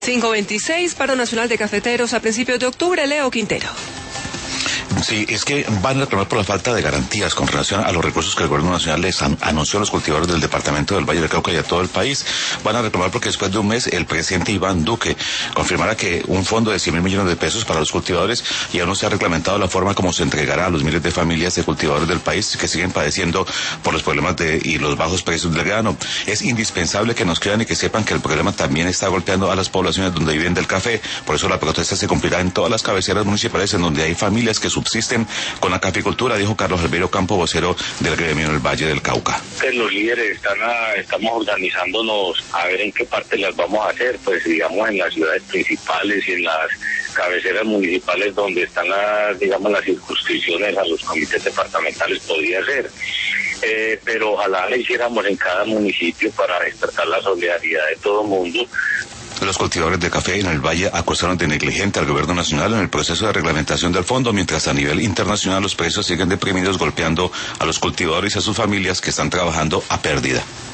5:26, paro nacional de cafeteros a principios de octubre. Leo Quintero. Sí, es que van a reclamar por la falta de garantías con relación a los recursos que el gobierno nacional les anunció a los cultivadores del departamento del Valle del Cauca y a todo el país. Van a reclamar porque después de un mes el presidente Iván Duque confirmará que un fondo de 100.000 millones de pesos para los cultivadores y aún no se ha reglamentado la forma como se entregará a los miles de familias de cultivadores del país que siguen padeciendo por los problemas y los bajos precios del grano. Es indispensable que nos crean y que sepan que el problema también está golpeando a las poblaciones donde viven del café. Por eso la protesta se cumplirá en todas las cabeceras municipales en donde hay familias que subsisten con la caficultura, dijo Carlos Albeiro Campo, vocero del gremio en el Valle del Cauca. Los líderes estamos organizándonos a ver en qué parte las vamos a hacer, pues digamos en las ciudades principales y en las cabeceras municipales donde están las circunscripciones a los comités departamentales podría ser. Pero ojalá lo hiciéramos en cada municipio para despertar la solidaridad de todo el mundo. Los cultivadores de café en el Valle acusaron de negligente al gobierno nacional en el proceso de reglamentación del fondo, mientras a nivel internacional los precios siguen deprimidos, golpeando a los cultivadores y a sus familias que están trabajando a pérdida.